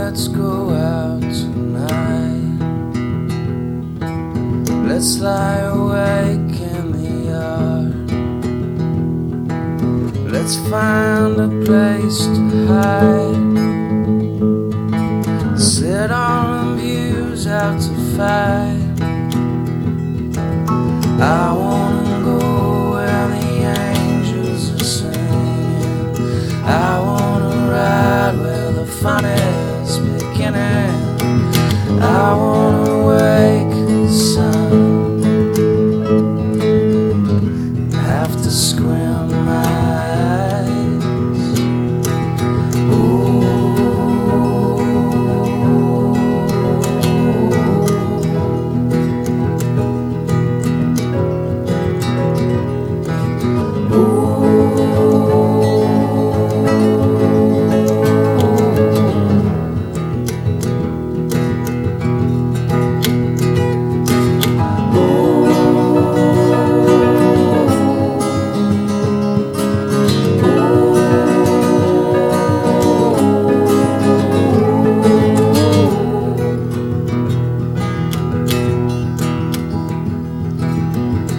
let's go out tonight. Let's lie awake in the yard. Let's find a place to hide. Sit on the views out to fight. I wanna go where the angels are singing. I wanna ride where the fun is beginning. I wanna wake the sun and have to squint my eyes.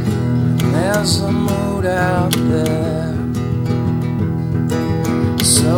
There's a mood out there, so